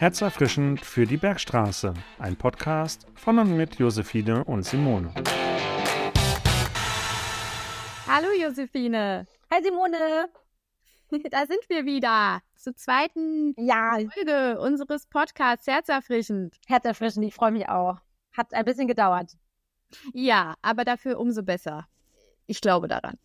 Herzerfrischend für die Bergstraße, ein Podcast von und mit Josephine und Simone. Hallo Josephine. Hi Simone. Da sind wir wieder zur zweiten Folge unseres Podcasts Herzerfrischend. Herzerfrischend, ich freue mich auch. Hat ein bisschen gedauert. Ja, aber dafür umso besser. Ich glaube daran.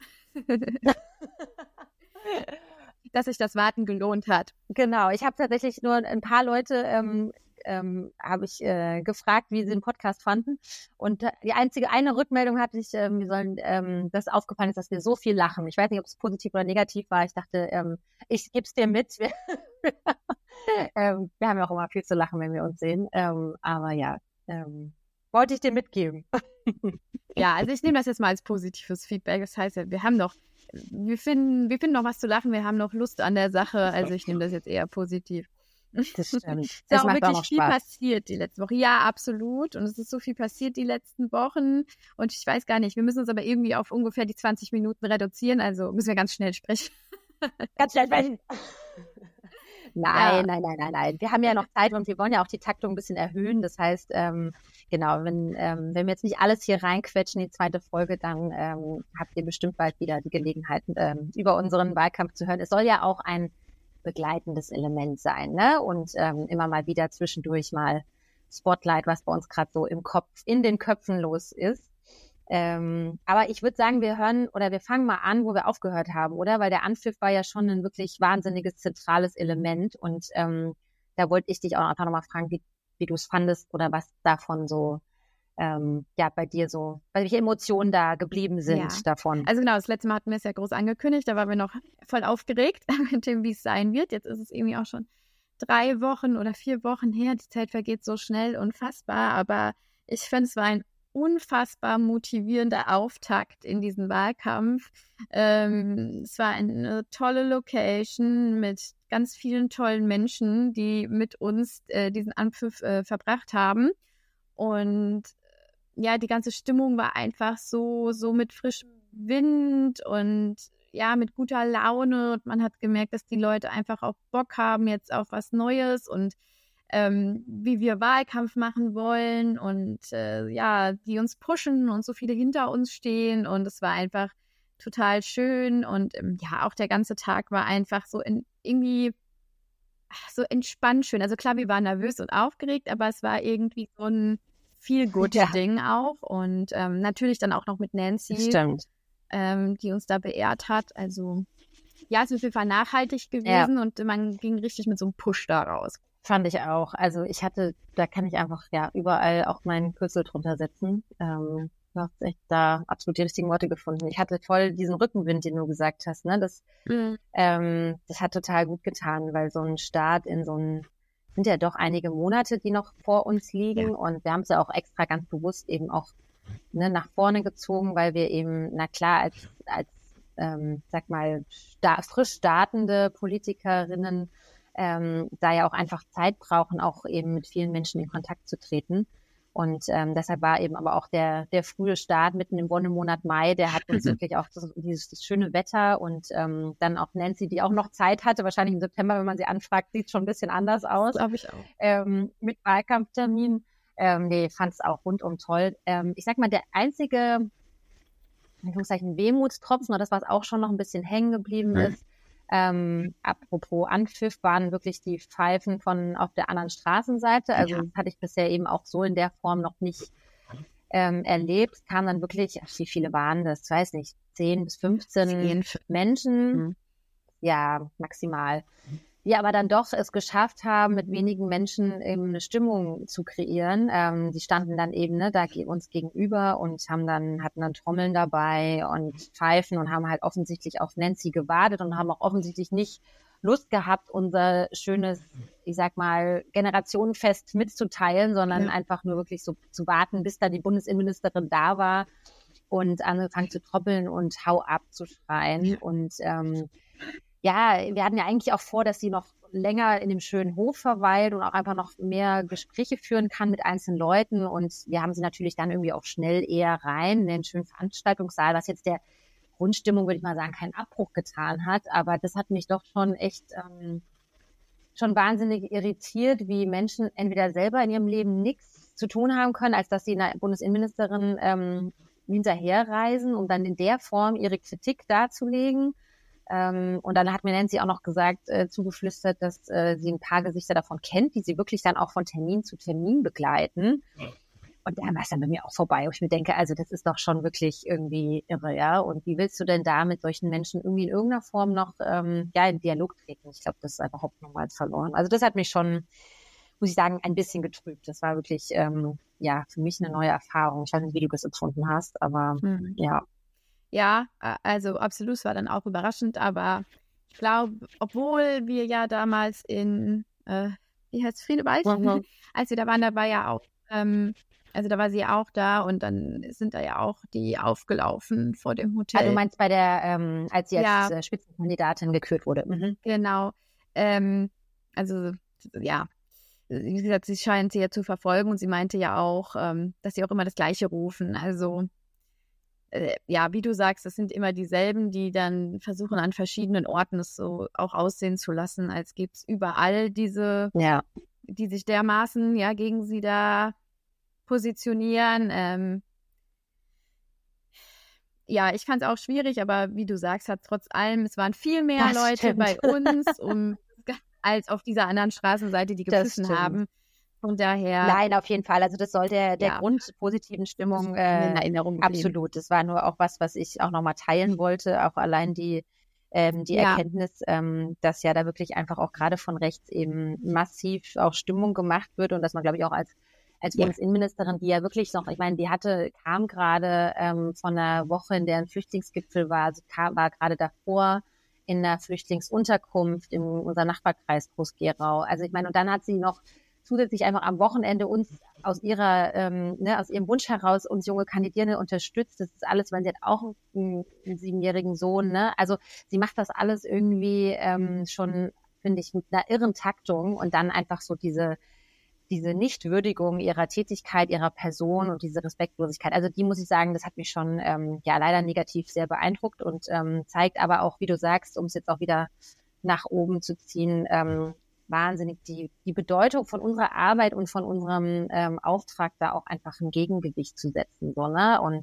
Dass sich das Warten gelohnt hat. Genau, ich habe tatsächlich nur ein paar Leute habe ich gefragt, wie sie den Podcast fanden. Und die eine Rückmeldung hatte ich, wir sollen, das aufgefallen ist, dass wir so viel lachen. Ich weiß nicht, ob es positiv oder negativ war. Ich dachte, ich gebe es dir mit. Wir haben ja auch immer viel zu lachen, wenn wir uns sehen. Aber ja, wollte ich dir mitgeben. Ja, also ich nehme das jetzt mal als positives Feedback. Das heißt ja, wir finden noch was zu lachen, wir haben noch Lust an der Sache. Also ich nehme das jetzt eher positiv. Das stimmt. Es ist auch wirklich viel passiert die letzten Wochen. Ja, absolut. Und es ist so viel passiert die letzten Wochen. Und ich weiß gar nicht, wir müssen uns aber irgendwie auf ungefähr die 20 Minuten reduzieren. Also müssen wir ganz schnell sprechen. Ganz schnell sprechen. Nein. Wir haben ja noch Zeit und wir wollen ja auch die Taktung ein bisschen erhöhen. Das heißt, genau, wenn wir jetzt nicht alles hier reinquetschen in die zweite Folge, dann habt ihr bestimmt bald wieder die Gelegenheit, über unseren Wahlkampf zu hören. Es soll ja auch ein begleitendes Element sein, ne? Und immer mal wieder zwischendurch mal Spotlight, was bei uns gerade so in den Köpfen los ist. Aber ich würde sagen, wir fangen mal an, wo wir aufgehört haben, oder? Weil der Anpfiff war ja schon ein wirklich wahnsinniges zentrales Element und da wollte ich dich auch einfach nochmal fragen, wie du es fandest oder was davon so bei dir so, welche Emotionen da geblieben sind davon. Also genau, das letzte Mal hatten wir es ja groß angekündigt, da waren wir noch voll aufgeregt mit dem, wie es sein wird. Jetzt ist es irgendwie auch schon 3 Wochen oder 4 Wochen her. Die Zeit vergeht so schnell, unfassbar. Aber ich finde, es war ein unfassbar motivierender Auftakt in diesen Wahlkampf. Es war eine tolle Location mit ganz vielen tollen Menschen, die mit uns diesen Anpfiff verbracht haben. Und ja, die ganze Stimmung war einfach so mit frischem Wind und ja, mit guter Laune. Und man hat gemerkt, dass die Leute einfach auch Bock haben jetzt auf was Neues und wie wir Wahlkampf machen wollen und die uns pushen und so viele hinter uns stehen. Und es war einfach total schön. Und auch der ganze Tag war einfach so irgendwie so entspannt schön. Also klar, wir waren nervös und aufgeregt, aber es war irgendwie so ein Feel-Good-Ding auch und natürlich dann auch noch mit Nancy, die uns da beehrt hat. Also ja, es ist auf jeden Fall nachhaltig gewesen und man ging richtig mit so einem Push da raus. Fand ich auch. Also da kann ich einfach überall auch meinen Kürzel drunter setzen. Du hast echt da absolut die richtigen Worte gefunden. Ich hatte voll diesen Rückenwind, den du gesagt hast, ne? Das hat total gut getan, weil so ein Start in so ein sind ja doch einige Monate, die noch vor uns liegen und wir haben es ja auch extra ganz bewusst eben auch nach vorne gezogen, weil wir eben, na klar, als sag mal, frisch startende Politikerinnen da ja auch einfach Zeit brauchen, auch eben mit vielen Menschen in Kontakt zu treten. Und deshalb war eben aber auch der frühe Start mitten im Wonnemonat Mai, der hat uns wirklich auch dieses schöne Wetter und dann auch Nancy, die auch noch Zeit hatte, wahrscheinlich im September, wenn man sie anfragt, sieht schon ein bisschen anders aus. Glaube ich auch. Mit Wahlkampftermin. Fand es auch rundum toll. Ich sag mal, der einzige, in Anführungszeichen, Wehmutstropfen, oder das, was auch schon noch ein bisschen hängen geblieben ist, apropos Anpfiff, waren wirklich die Pfeifen von auf der anderen Straßenseite. Also das hatte ich bisher eben auch so in der Form noch nicht erlebt. Es kamen dann wirklich, wie viele waren das? Ich weiß nicht, 10 bis 15 Menschen. Ja, maximal. Die aber dann doch es geschafft haben, mit wenigen Menschen eben eine Stimmung zu kreieren. Die standen dann eben da uns gegenüber und hatten dann Trommeln dabei und Pfeifen und haben halt offensichtlich auf Nancy gewartet und haben auch offensichtlich nicht Lust gehabt, unser schönes, ich sag mal, Generationenfest mitzuteilen, sondern einfach nur wirklich so zu warten, bis da die Bundesinnenministerin da war und angefangen zu trommeln und hau ab zu schreien. Und wir hatten ja eigentlich auch vor, dass sie noch länger in dem schönen Hof verweilt und auch einfach noch mehr Gespräche führen kann mit einzelnen Leuten. Und wir haben sie natürlich dann irgendwie auch schnell eher rein in den schönen Veranstaltungssaal, was jetzt der Grundstimmung, würde ich mal sagen, keinen Abbruch getan hat. Aber das hat mich doch schon echt schon wahnsinnig irritiert, wie Menschen entweder selber in ihrem Leben nichts zu tun haben können, als dass sie einer Bundesinnenministerin hinterherreisen, um dann in der Form ihre Kritik darzulegen. Und dann hat mir Nancy auch noch gesagt, zugeflüstert, dass sie ein paar Gesichter davon kennt, die sie wirklich dann auch von Termin zu Termin begleiten. Und da war es dann bei mir auch vorbei, wo ich mir denke, also das ist doch schon wirklich irgendwie irre, ja. Und wie willst du denn da mit solchen Menschen irgendwie in irgendeiner Form noch in Dialog treten? Ich glaube, das ist einfach Hoffnung verloren. Also das hat mich schon, muss ich sagen, ein bisschen getrübt. Das war wirklich, für mich eine neue Erfahrung. Ich weiß nicht, wie du das empfunden hast, aber ja. Ja, also absolut, es war dann auch überraschend, aber ich glaube, obwohl wir ja damals in, wie heißt es, Friedewald, als wir da waren, da war ja auch, also da war sie ja auch da und dann sind da ja auch die aufgelaufen vor dem Hotel. Also du meinst bei der, als sie als Spitzenkandidatin gekürt wurde. Mhm. Genau. Also ja, wie gesagt, sie scheint sie ja zu verfolgen und sie meinte ja auch, dass sie auch immer das Gleiche rufen. Also wie du sagst, das sind immer dieselben, die dann versuchen, an verschiedenen Orten es so auch aussehen zu lassen, als gäbe es überall diese, die sich dermaßen gegen sie da positionieren. Ich fand es auch schwierig, aber wie du sagst, hat trotz allem, es waren viel mehr Leute bei uns, als auf dieser anderen Straßenseite, die gepfiffen haben. Von daher. Nein, auf jeden Fall. Also das soll der Grund positiven Stimmung in Erinnerung absolut. Das war nur auch was ich auch nochmal teilen wollte. Auch allein die Erkenntnis, dass ja da wirklich einfach auch gerade von rechts eben massiv auch Stimmung gemacht wird und dass man, glaube ich, auch als Bundesinnenministerin, die ja wirklich noch, ich meine, kam gerade von einer Woche, in der ein Flüchtlingsgipfel war, war gerade davor in einer Flüchtlingsunterkunft in unser Nachbarkreis Groß-Gerau. Also ich meine, und dann hat sie noch zusätzlich einfach am Wochenende uns aus ihrem Wunsch heraus uns junge Kandidierende unterstützt. Das ist alles, weil sie hat auch einen 7-jährigen Sohn, ne? Also sie macht das alles irgendwie schon, finde ich, mit einer irren Taktung und dann einfach so diese Nichtwürdigung ihrer Tätigkeit, ihrer Person und diese Respektlosigkeit. Also die, muss ich sagen, das hat mich schon leider negativ sehr beeindruckt und zeigt aber auch, wie du sagst, um es jetzt auch wieder nach oben zu ziehen, wahnsinnig die Bedeutung von unserer Arbeit und von unserem Auftrag da auch einfach ein Gegengewicht zu setzen. So, ne? Und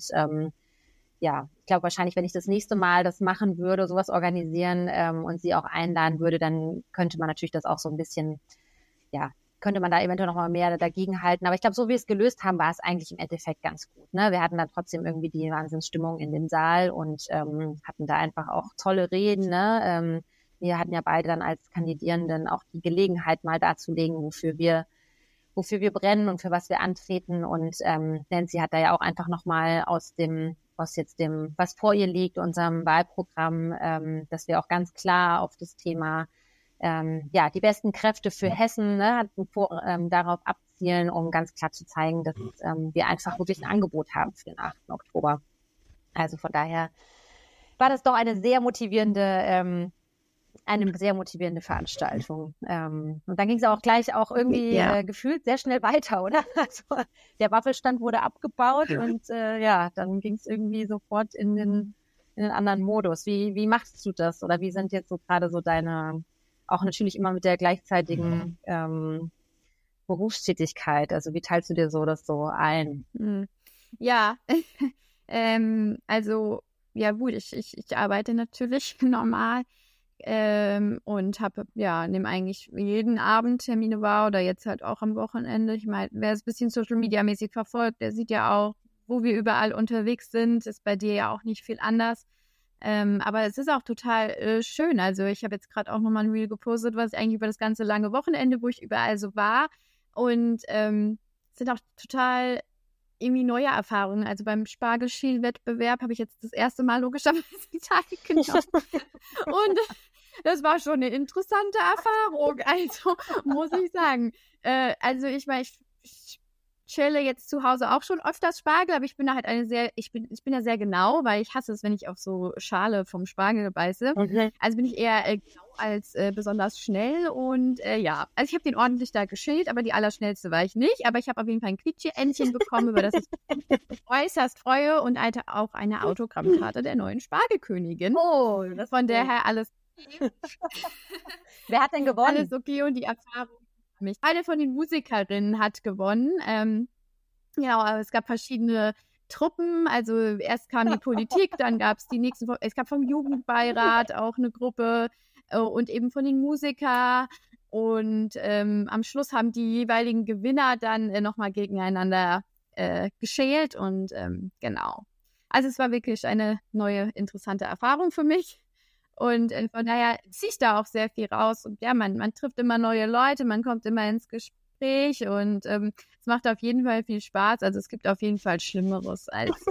ich glaube wahrscheinlich, wenn ich das nächste Mal das machen würde, sowas organisieren und sie auch einladen würde, dann könnte man natürlich das auch so ein bisschen, könnte man da eventuell noch mal mehr dagegen halten. Aber ich glaube, so wie wir es gelöst haben, war es eigentlich im Endeffekt ganz gut. Ne? Wir hatten dann trotzdem irgendwie die Wahnsinnsstimmung in dem Saal und hatten da einfach auch tolle Reden, ne? Wir hatten ja beide dann als Kandidierenden auch die Gelegenheit, mal darzulegen, wofür wir brennen und für was wir antreten. Und Nancy hat da ja auch einfach nochmal aus dem, was vor ihr liegt, unserem Wahlprogramm, dass wir auch ganz klar auf das Thema, die besten Kräfte für Hessen, ne, darauf abzielen, um ganz klar zu zeigen, dass wir einfach wirklich ein Angebot haben für den 8. Oktober. Also von daher war das doch eine sehr motivierende Veranstaltung. Und dann ging es auch gleich irgendwie gefühlt sehr schnell weiter, oder? Also der Waffelstand wurde abgebaut und dann ging es irgendwie sofort in den anderen Modus. Wie machst du das? Oder wie sind jetzt so gerade so deine, auch natürlich immer mit der gleichzeitigen Berufstätigkeit, also wie teilst du dir so das so ein? Ja, also ja gut, ich arbeite natürlich normal. Und nehme eigentlich jeden Abend Termine wahr oder jetzt halt auch am Wochenende. Ich meine, wer es ein bisschen Social-Media-mäßig verfolgt, der sieht ja auch, wo wir überall unterwegs sind. Ist bei dir ja auch nicht viel anders. Aber es ist auch total schön. Also ich habe jetzt gerade auch nochmal ein Reel gepostet, was ich eigentlich über das ganze lange Wochenende, wo ich überall so war. Und sind auch total irgendwie neue Erfahrungen. Also beim Spargelschäl-Wettbewerb habe ich jetzt das erste Mal logischerweise teilgenommen. Und das war schon eine interessante Erfahrung, also muss ich sagen. Also ich meine, ich schäle jetzt zu Hause auch schon öfters Spargel, aber ich bin da halt ich bin da sehr genau, weil ich hasse es, wenn ich auf so Schale vom Spargel beiße. Okay. Also bin ich eher genau als besonders schnell und also ich habe den ordentlich da geschält, aber die allerschnellste war ich nicht, aber ich habe auf jeden Fall ein Quietsche-Entchen bekommen, über das ich äußerst freue und auch eine Autogrammkarte der neuen Spargelkönigin. Oh, von daher alles Wer hat denn gewonnen? Alles okay und die Erfahrung für mich. Eine von den Musikerinnen hat gewonnen. Genau, aber es gab verschiedene Truppen. Also erst kam die Politik, dann gab es die nächsten, es gab vom Jugendbeirat auch eine Gruppe und eben von den Musikern. Und am Schluss haben die jeweiligen Gewinner dann nochmal gegeneinander geschält und genau. Also es war wirklich eine neue, interessante Erfahrung für mich. Und von daher ziehe ich da auch sehr viel raus. Und ja, man trifft immer neue Leute, man kommt immer ins Gespräch und es macht auf jeden Fall viel Spaß. Also es gibt auf jeden Fall Schlimmeres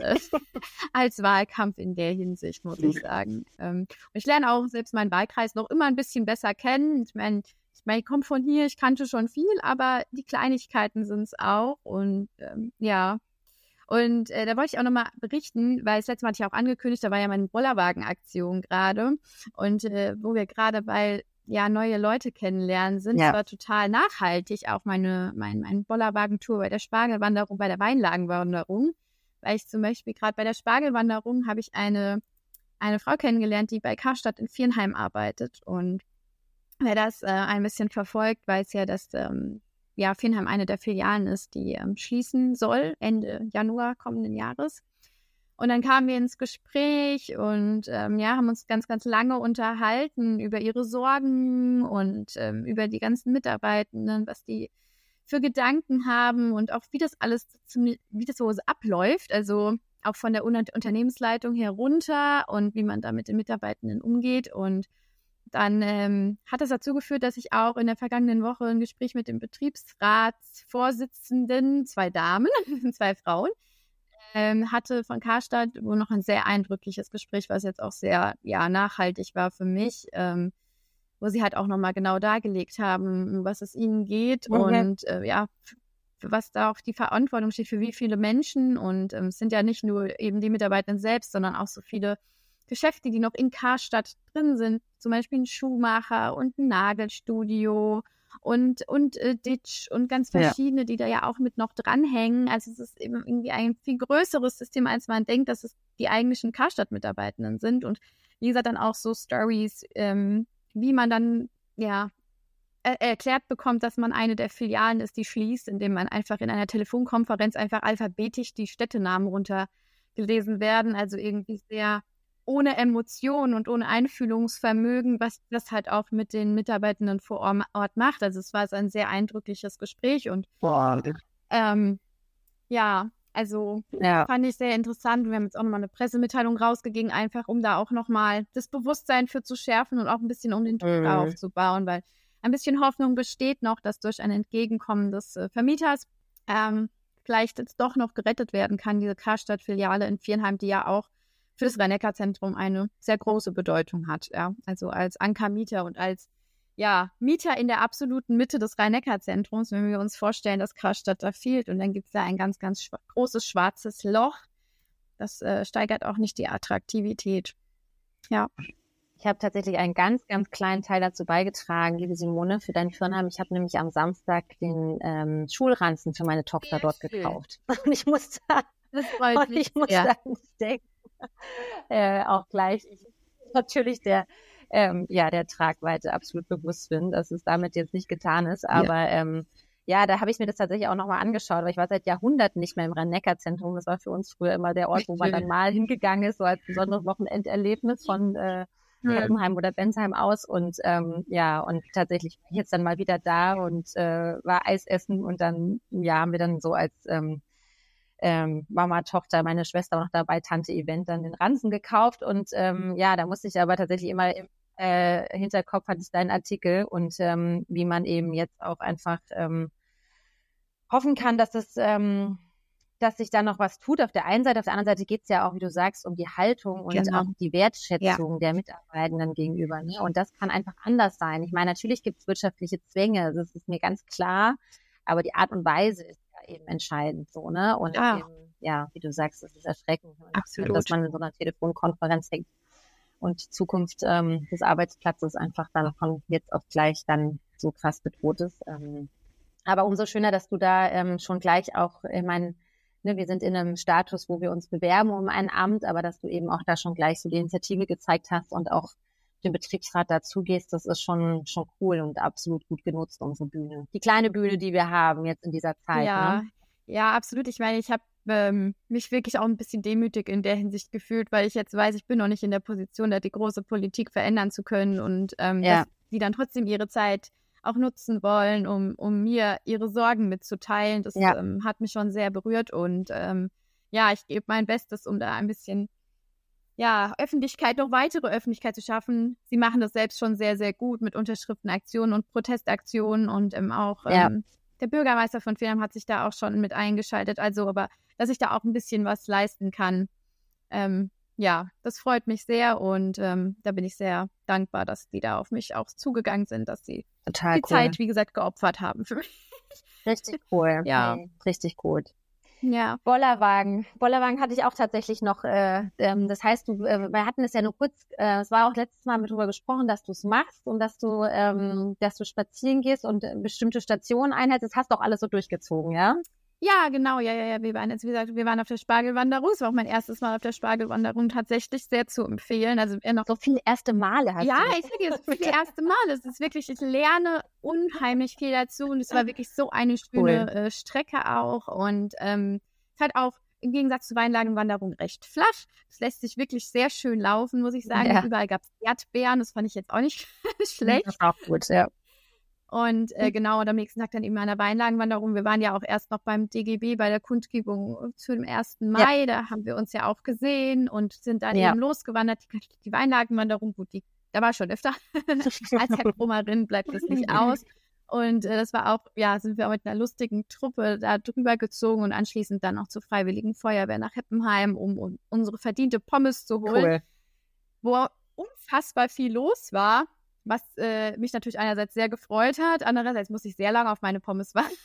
als Wahlkampf in der Hinsicht, muss ich sagen. Und ich lerne auch selbst meinen Wahlkreis noch immer ein bisschen besser kennen. Ich meine, ich komme von hier, ich kannte schon viel, aber die Kleinigkeiten sind es auch. Und ja. Und da wollte ich auch nochmal berichten, weil das letzte Mal hatte ich auch angekündigt, da war ja meine Bollerwagen-Aktion gerade. Und wo wir gerade bei neue Leute kennenlernen sind, es war total nachhaltig, auch meine Bollerwagen-Tour bei der Spargelwanderung, bei der Weinlagenwanderung. Weil ich zum Beispiel gerade bei der Spargelwanderung habe ich eine Frau kennengelernt, die bei Karstadt in Viernheim arbeitet. Und wer das ein bisschen verfolgt, weiß ja, dass Viernheim eine der Filialen ist, die schließen soll, Ende Januar kommenden Jahres. Und dann kamen wir ins Gespräch und haben uns ganz, ganz lange unterhalten über ihre Sorgen und über die ganzen Mitarbeitenden, was die für Gedanken haben und auch wie das alles, wie das so abläuft, also auch von der Unternehmensleitung herunter und wie man da mit den Mitarbeitenden umgeht. Und dann hat das dazu geführt, dass ich auch in der vergangenen Woche ein Gespräch mit dem Betriebsratsvorsitzenden, 2 Damen, 2 Frauen, hatte von Karstadt, wo noch ein sehr eindrückliches Gespräch, was jetzt auch sehr nachhaltig war für mich, wo sie halt auch nochmal genau dargelegt haben, was es ihnen geht und für was da auch die Verantwortung steht, für wie viele Menschen. Und es sind ja nicht nur eben die Mitarbeitenden selbst, sondern auch so viele Geschäfte, die noch in Karstadt drin sind, zum Beispiel ein Schuhmacher und ein Nagelstudio und Ditch und ganz verschiedene, die da ja auch mit noch dranhängen. Also es ist eben irgendwie ein viel größeres System, als man denkt, dass es die eigentlichen Karstadt-Mitarbeitenden sind. Und wie gesagt, dann auch so Stories, wie man dann erklärt bekommt, dass man eine der Filialen ist, die schließt, indem man einfach in einer Telefonkonferenz einfach alphabetisch die Städtenamen runtergelesen werden. Also irgendwie sehr ohne Emotion und ohne Einfühlungsvermögen, was das halt auch mit den Mitarbeitenden vor Ort macht. Also es war ein sehr eindrückliches Gespräch und fand ich sehr interessant. Wir haben jetzt auch nochmal eine Pressemitteilung rausgegeben, einfach um da auch nochmal das Bewusstsein für zu schärfen und auch ein bisschen um den Druck aufzubauen, weil ein bisschen Hoffnung besteht noch, dass durch ein Entgegenkommen des Vermieters vielleicht jetzt doch noch gerettet werden kann, diese Karstadt-Filiale in Viernheim, die ja auch für das Rhein-Neckar-Zentrum eine sehr große Bedeutung hat. Ja. Also als Ankermieter und als Mieter in der absoluten Mitte des Rhein-Neckar-Zentrums, wenn wir uns vorstellen, dass Karstadt da fehlt und dann gibt es da ein ganz, ganz großes schwarzes Loch. Das steigert auch nicht die Attraktivität. Ja. Ich habe tatsächlich einen ganz, ganz kleinen Teil dazu beigetragen, liebe Simone, für deinen Firmenheim. Ich habe nämlich am Samstag den Schulranzen für meine Tochter dort gekauft. Und ich muss da denken, auch gleich natürlich der Tragweite absolut bewusst bin, dass es damit jetzt nicht getan ist. Aber da habe ich mir das tatsächlich auch nochmal angeschaut, weil ich war seit Jahrhunderten nicht mehr im Rhein-Neckar-Zentrum. Das war für uns früher immer der Ort, wo man dann mal hingegangen ist, so als besonderes Wochenenderlebnis von Hoppenheim oder Bensheim aus. Und und tatsächlich war ich jetzt dann mal wieder da und war Eis essen und dann haben wir dann so als Mama, Tochter, meine Schwester noch dabei, Tante-Event, dann den Ranzen gekauft und da musste ich aber tatsächlich immer im Hinterkopf hatte ich deinen Artikel und wie man eben jetzt auch einfach hoffen kann, dass es dass sich da noch was tut auf der einen Seite. Auf der anderen Seite geht es ja auch, wie du sagst, um die Haltung und auch die Wertschätzung der Mitarbeitenden gegenüber. Ne? Und das kann einfach anders sein. Ich meine, natürlich gibt es wirtschaftliche Zwänge, das ist mir ganz klar, aber die Art und Weise ist ja eben entscheidend so, ne? Und eben, wie du sagst, das ist erschreckend. Absolut. Dass man in so einer Telefonkonferenz hängt und die Zukunft des Arbeitsplatzes einfach dann von jetzt auf gleich dann so krass bedroht ist. Aber umso schöner, dass du da schon gleich auch, ich meine, wir sind in einem Status, wo wir uns bewerben um ein Amt, aber dass du eben auch da schon gleich so die Initiative gezeigt hast und auch dem Betriebsrat dazugehst, das ist schon cool und absolut gut genutzt, unsere Bühne. Die kleine Bühne, die wir haben jetzt in dieser Zeit. Ja, ne? ja, absolut. Ich meine, ich habe mich wirklich auch ein bisschen demütig in der Hinsicht gefühlt, weil ich jetzt weiß, ich bin noch nicht in der Position, da die große Politik verändern zu können und dass die dann trotzdem ihre Zeit auch nutzen wollen, um mir ihre Sorgen mitzuteilen. Das hat mich schon sehr berührt und ich gebe mein Bestes, um da ein bisschen Öffentlichkeit, noch weitere Öffentlichkeit zu schaffen. Sie machen das selbst schon sehr, sehr gut mit Unterschriftenaktionen und Protestaktionen und auch der Bürgermeister von Pfählheim hat sich da auch schon mit eingeschaltet. Also, aber dass ich da auch ein bisschen was leisten kann, das freut mich sehr und da bin ich sehr dankbar, dass die da auf mich auch zugegangen sind, dass sie Total die Zeit, wie gesagt, geopfert haben für mich. Richtig cool. Ja. Hey, richtig gut. Ja. Bollerwagen hatte ich auch tatsächlich noch, das heißt, wir hatten es ja nur kurz, es war auch letztes Mal mit drüber gesprochen, dass du es machst und dass du spazieren gehst und bestimmte Stationen einhältst. Das hast du auch alles so durchgezogen, ja? Ja, genau, ja. Wir waren jetzt, wie gesagt, wir waren auf der Spargelwanderung. Es war auch mein erstes Mal auf der Spargelwanderung, tatsächlich sehr zu empfehlen. Also noch so viele erste Male hast du. Ja, ich sage dir, so viele erste Male. Es ist wirklich, ich lerne unheimlich viel dazu und es war wirklich so eine schöne Strecke auch und es ist halt auch im Gegensatz zur Weinlagenwanderung recht flach. Es lässt sich wirklich sehr schön laufen, muss ich sagen. Ja. Überall gab es Erdbeeren, das fand ich jetzt auch nicht schlecht. Das ist auch gut, ja. Und genau, und am nächsten Tag dann eben an der Weinlagenwanderung. Wir waren ja auch erst noch beim DGB bei der Kundgebung zu dem 1. Mai. Ja. Da haben wir uns ja auch gesehen und sind dann eben losgewandert. Die Weinlagenwanderung, gut, da war schon öfter. Als Heckbrummerin bleibt das nicht aus. Und das war auch, sind wir mit einer lustigen Truppe da drüber gezogen und anschließend dann auch zur Freiwilligen Feuerwehr nach Heppenheim, um unsere verdiente Pommes zu holen. Cool. Wo unfassbar viel los war. Was mich natürlich einerseits sehr gefreut hat, andererseits musste ich sehr lange auf meine Pommes warten.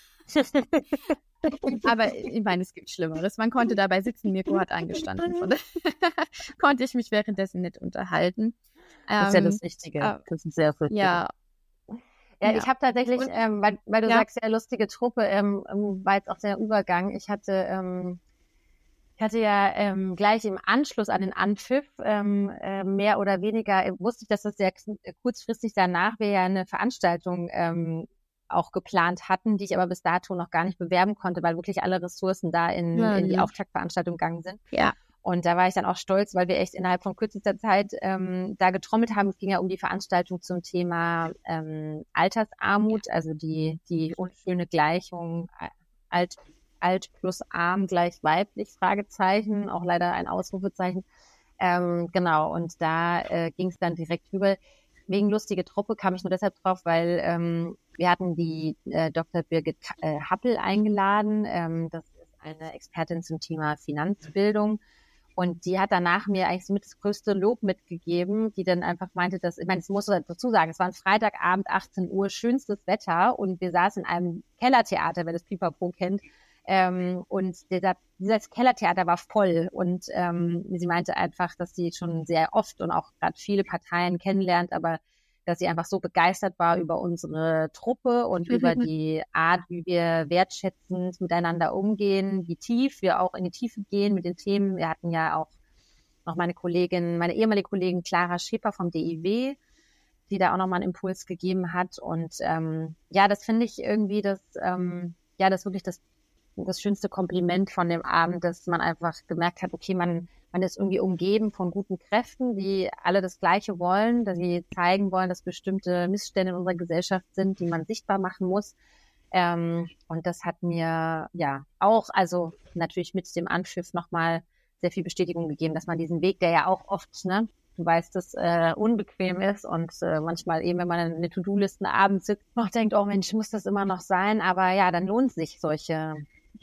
Aber ich meine, es gibt Schlimmeres. Man konnte dabei sitzen, Mirko hat eingestanden. Konnte ich mich währenddessen nicht unterhalten. Das ist ja das Wichtige. Das ist sehr wichtig. Ja, ich habe tatsächlich, weil du sagst, ja, lustige Truppe, war jetzt auch der Übergang. Ich hatte ja gleich im Anschluss an den Anpfiff mehr oder weniger, wusste ich, dass das sehr kurzfristig danach wir ja eine Veranstaltung auch geplant hatten, die ich aber bis dato noch gar nicht bewerben konnte, weil wirklich alle Ressourcen da in die Auftaktveranstaltung gegangen sind. Ja. Und da war ich dann auch stolz, weil wir echt innerhalb von kürzester Zeit da getrommelt haben. Es ging ja um die Veranstaltung zum Thema Altersarmut, also die unschöne Gleichung alt plus arm gleich weiblich, Fragezeichen, auch leider ein Ausrufezeichen. Genau, und da ging es dann direkt rüber. Wegen lustige Truppe kam ich nur deshalb drauf, weil wir hatten die Dr. Birgit Happel eingeladen. Das ist eine Expertin zum Thema Finanzbildung. Und die hat danach mir eigentlich so mit das größte Lob mitgegeben, die dann einfach meinte, dass, ich meine, das muss man dazu sagen, es war ein Freitagabend, 18 Uhr, schönstes Wetter und wir saßen in einem Kellertheater, wer das Pipapo kennt. Und dieses Kellertheater war voll und sie meinte einfach, dass sie schon sehr oft und auch gerade viele Parteien kennenlernt, aber dass sie einfach so begeistert war über unsere Truppe und über die Art, wie wir wertschätzend miteinander umgehen, wie tief wir auch in die Tiefe gehen mit den Themen. Wir hatten ja auch noch meine ehemalige Kollegin Clara Schäper vom DIW, die da auch nochmal einen Impuls gegeben hat. Und das finde ich irgendwie das wirklich das schönste Kompliment von dem Abend, dass man einfach gemerkt hat, okay, man ist irgendwie umgeben von guten Kräften, die alle das Gleiche wollen, dass sie zeigen wollen, dass bestimmte Missstände in unserer Gesellschaft sind, die man sichtbar machen muss. Und das hat mir auch, also natürlich mit dem Anpfiff nochmal sehr viel Bestätigung gegeben, dass man diesen Weg, der ja auch oft, ne, du weißt, dass unbequem ist und manchmal eben, wenn man eine To-Do-Listen abends sitzt, noch denkt, oh Mensch, muss das immer noch sein? Aber ja, dann lohnt sich solche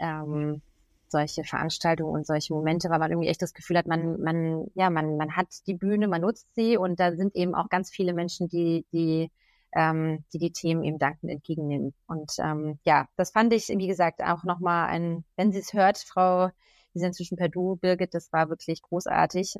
Veranstaltungen und solche Momente, weil man irgendwie echt das Gefühl hat, man hat die Bühne, man nutzt sie und da sind eben auch ganz viele Menschen, die Themen eben dankend entgegennehmen. Und das fand ich, wie gesagt, auch nochmal wenn sie es hört, wir sind inzwischen per Du, Birgit, das war wirklich großartig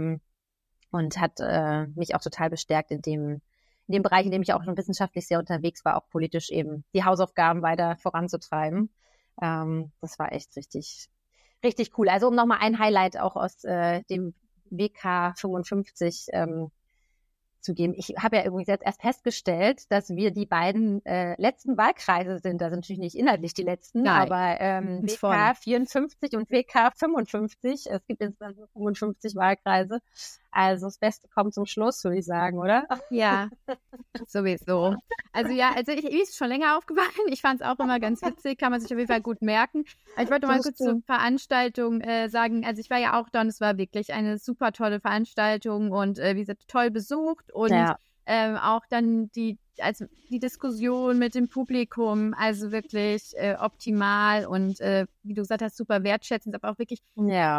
und hat mich auch total bestärkt in dem Bereich, in dem ich auch schon wissenschaftlich sehr unterwegs war, auch politisch eben die Hausaufgaben weiter voranzutreiben. Das war echt richtig, richtig cool. Also um nochmal ein Highlight auch aus dem WK 55 zugeben. Ich habe ja übrigens jetzt erst festgestellt, dass wir die beiden letzten Wahlkreise sind. Das sind natürlich nicht inhaltlich die letzten, Nein. aber WK 54 und WK 55. Es gibt insgesamt 55 Wahlkreise. Also das Beste kommt zum Schluss, würde ich sagen, oder? Ja, sowieso. Also mir ist schon länger aufgefallen. Ich fand es auch immer ganz witzig, kann man sich auf jeden Fall gut merken. Aber ich wollte mal kurz zur Veranstaltung sagen, also ich war ja auch da und es war wirklich eine super tolle Veranstaltung und wie gesagt, toll besucht und auch dann die Diskussion mit dem Publikum, also wirklich optimal und wie du gesagt hast, super wertschätzend, aber auch wirklich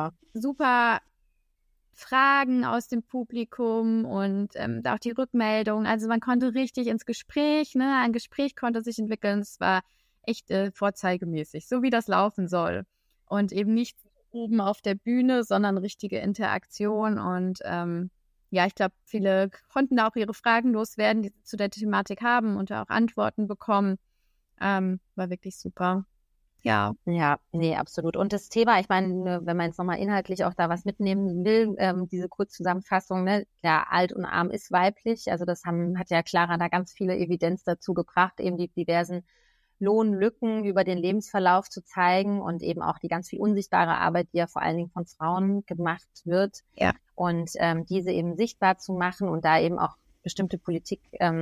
super Fragen aus dem Publikum und da auch die Rückmeldung. Also man konnte richtig ins Gespräch, ne? Ein Gespräch konnte sich entwickeln. Es war echt vorzeigemäßig, so wie das laufen soll. Und eben nicht oben auf der Bühne, sondern richtige Interaktion. Und ich glaube, viele konnten da auch ihre Fragen loswerden, die sie zu der Thematik haben und da auch Antworten bekommen. War wirklich super. Ja. Ja, nee, absolut. Und das Thema, ich meine, wenn man jetzt nochmal inhaltlich auch da was mitnehmen will, diese Kurzzusammenfassung, ne, klar, alt und arm ist weiblich. Also das hat ja Clara da ganz viele Evidenz dazu gebracht, eben die diversen Lohnlücken über den Lebensverlauf zu zeigen und eben auch die ganz viel unsichtbare Arbeit, die ja vor allen Dingen von Frauen gemacht wird. Ja. Und diese eben sichtbar zu machen und da eben auch bestimmte Politik,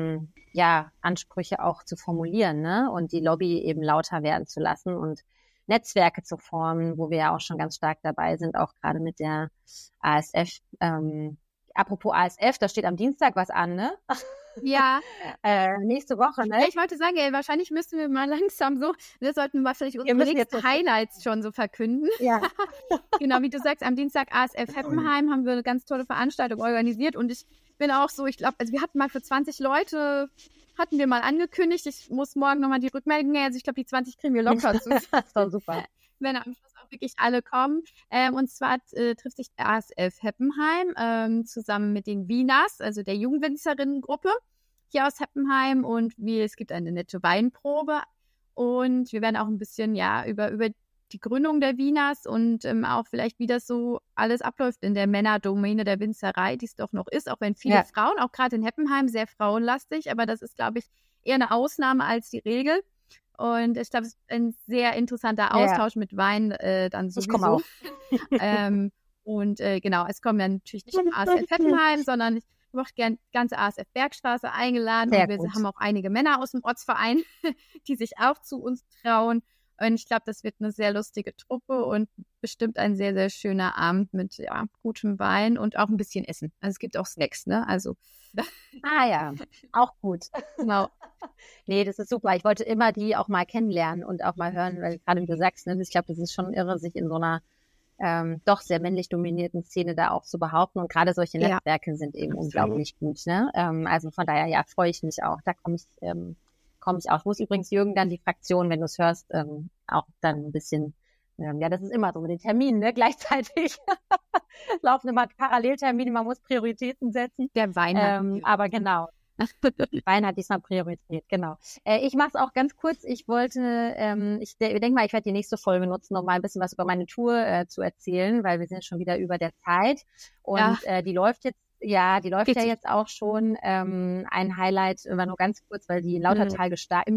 Ansprüche auch zu formulieren, ne? Und die Lobby eben lauter werden zu lassen und Netzwerke zu formen, wo wir ja auch schon ganz stark dabei sind, auch gerade mit der ASF. Apropos ASF, da steht am Dienstag was an, ne? Ja. Nächste Woche, ne? Ich wollte sagen, wahrscheinlich müssen wir mal langsam wir sollten mal vielleicht unsere nächsten Highlights schon so verkünden. Ja. Genau, wie du sagst, am Dienstag ASF Heppenheim haben wir eine ganz tolle Veranstaltung organisiert und ich bin auch so, ich glaube, also wir hatten mal für 20 Leute, hatten wir mal angekündigt, ich muss morgen nochmal die Rückmeldung geben, also ich glaube, die 20 kriegen wir locker zu. Das ist doch super. Wenn am Schluss auch wirklich alle kommen. Und zwar trifft sich der ASF Heppenheim zusammen mit den Wieners, also der Jungwinzerinnengruppe hier aus Heppenheim und es gibt eine nette Weinprobe und wir werden auch ein bisschen über die Gründung der Wieners und auch vielleicht, wie das so alles abläuft in der Männerdomäne der Winzerei, die es doch noch ist, auch wenn viele Frauen, auch gerade in Heppenheim, sehr frauenlastig, aber das ist, glaube ich, eher eine Ausnahme als die Regel. Und ich glaube, es ist ein sehr interessanter Austausch mit Wein dann sowieso. Ich komme auch. Genau, es kommen ja natürlich nicht ASF Heppenheim, sondern ich habe auch gern ganze ASF Bergstraße eingeladen und wir haben auch einige Männer aus dem Ortsverein, die sich auch zu uns trauen. Und ich glaube, das wird eine sehr lustige Truppe und bestimmt ein sehr, sehr schöner Abend mit gutem Wein und auch ein bisschen Essen. Also es gibt auch Snacks, ne? Also. Ja, auch gut. Genau. Nee, das ist super. Ich wollte immer die auch mal kennenlernen und auch mal hören, weil gerade wie du sagst, ne, ich glaube, das ist schon irre, sich in so einer doch sehr männlich dominierten Szene da auch zu behaupten. Und gerade solche Netzwerke sind eben unglaublich gut. Ne? Also von daher, freue ich mich auch. Da komme ich auch. Ich muss übrigens Jürgen dann die Fraktion, wenn du es hörst, auch dann ein bisschen, das ist immer so mit den Terminen, ne? Gleichzeitig laufen immer Paralleltermine, man muss Prioritäten setzen. Der Wein. Aber genau. Wein hat diesmal Priorität, genau. Ich mache es auch ganz kurz. Ich wollte, ich denke mal, ich werde die nächste Folge nutzen, um mal ein bisschen was über meine Tour zu erzählen, weil wir sind schon wieder über der Zeit. Und die läuft jetzt. Ja, die läuft jetzt auch schon. Ein Highlight war nur ganz kurz, weil die im Lautertal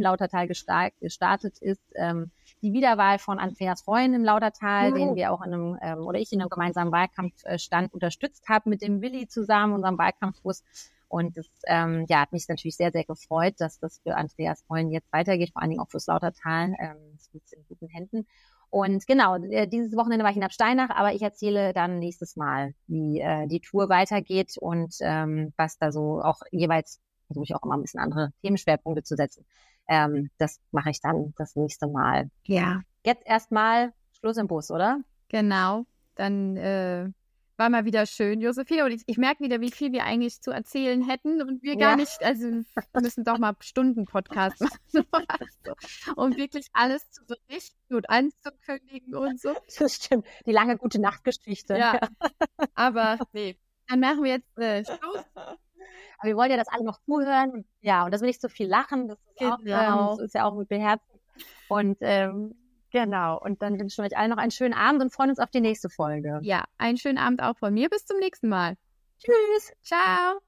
gestartet ist. Die Wiederwahl von Andreas Freund im Lautertal, den wir auch ich in einem gemeinsamen Wahlkampfstand unterstützt habe mit dem Willi zusammen, unserem Wahlkampfbus. Und das hat mich natürlich sehr, sehr gefreut, dass das für Andreas Freund jetzt weitergeht, vor allen Dingen auch fürs Lautertal. Das ist in guten Händen. Und genau, dieses Wochenende war ich in Absteinach, aber ich erzähle dann nächstes Mal, wie die Tour weitergeht und was da so auch jeweils, versuche ich auch immer ein bisschen andere Themenschwerpunkte zu setzen. Das mache ich dann das nächste Mal. Ja. Jetzt erstmal Schluss im Bus, oder? Genau, dann war mal wieder schön, Josephine. Und ich merke wieder, wie viel wir eigentlich zu erzählen hätten und wir gar nicht, also wir müssen doch mal Stunden-Podcast machen, um wirklich alles zu berichten und anzukündigen und so. Das stimmt, die lange gute Nachtgeschichte. Ja, aber nee, dann machen wir jetzt Schluss. Aber wir wollen ja, dass alle noch zuhören. Ja, und das will nicht so viel lachen, das ist ja auch mit beherzt. Und genau, und dann wünschen wir euch allen noch einen schönen Abend und freuen uns auf die nächste Folge. Ja, einen schönen Abend auch von mir. Bis zum nächsten Mal. Tschüss. Ciao.